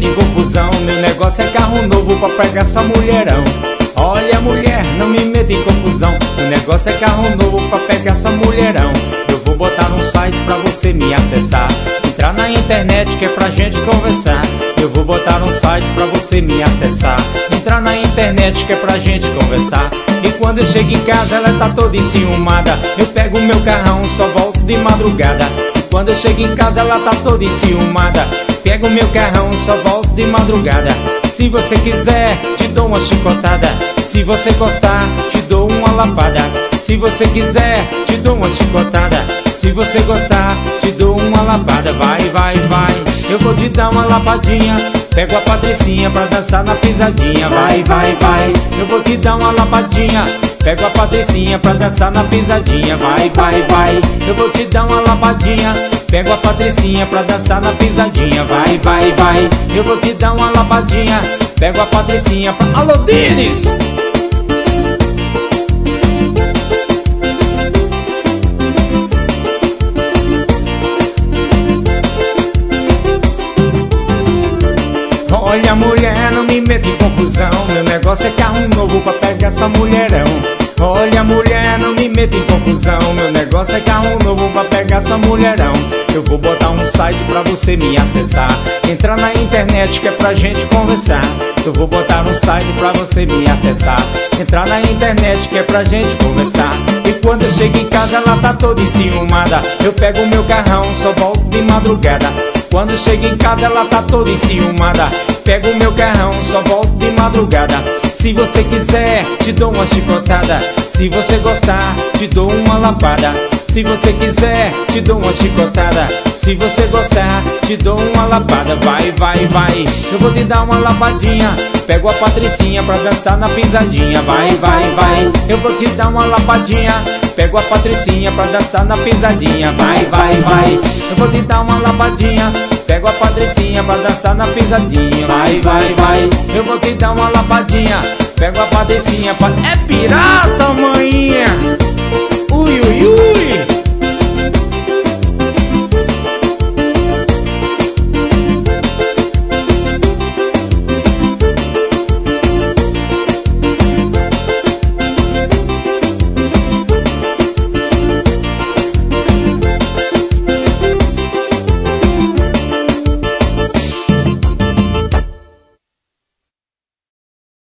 meta em confusão. Meu negócio é carro novo pra pegar só mulherão. Olha mulher, não me meta em confusão. Meu negócio é carro novo pra pegar só mulherão. Eu vou botar um site pra você me acessar. Entrar na internet que é pra gente conversar. Eu vou botar um site pra você me acessar. Entrar na internet que é pra gente conversar. E quando eu chego em casa ela tá toda enciumada. Eu pego o meu carrão, só volto de madrugada. E quando eu chego em casa ela tá toda enciumada. Pego o meu carrão, só volto de madrugada. Se você quiser, te dou uma chicotada. Se você gostar, te dou uma lapada. Se você quiser, te dou uma chicotada. Se você gostar, te dou uma lapada. Vai, vai, vai, eu vou te dar uma lapadinha. Pego a Patricinha pra dançar na pisadinha. Vai, vai, vai, eu vou te dar uma lapadinha. Pego a Patricinha pra dançar na pisadinha. Vai, vai, vai, eu vou te dar uma lapadinha. Pego a Patricinha pra dançar na pisadinha. Vai, vai, vai, eu vou te dar uma lapadinha. Pego a Patricinha pra... Alô, Dines! Olha mulher, não me meta em confusão. Meu negócio é carro novo pra pegar só mulherão. Olha mulher, não me meta em confusão. Meu negócio é carro novo pra pegar só mulherão. Eu vou botar um site pra você me acessar. Entrar na internet que é pra gente conversar. Eu vou botar um site pra você me acessar. Entrar na internet que é pra gente conversar. E quando eu chego em casa ela tá toda enciumada. Eu pego o meu carrão, só volto de madrugada. Quando eu chego em casa ela tá toda enciumada. Pego o meu carrão, só volto de madrugada. Se você quiser, te dou uma chicotada. Se você gostar, te dou uma lapada. Se você quiser, te dou uma chicotada. Se você gostar, te dou uma lapada. Vai, vai, vai, eu vou te dar uma lapadinha. Pego a Patricinha pra dançar na pisadinha. Vai, vai, vai, eu vou te dar uma lapadinha. Pego a Patricinha pra dançar na pisadinha. Vai, vai, vai, eu vou te dar uma lapadinha. Pego a Patricinha pra dançar na pisadinha. Vai, vai, vai, eu vou te dar uma lapadinha. Pego a Patricinha pra... É pirata, maninha!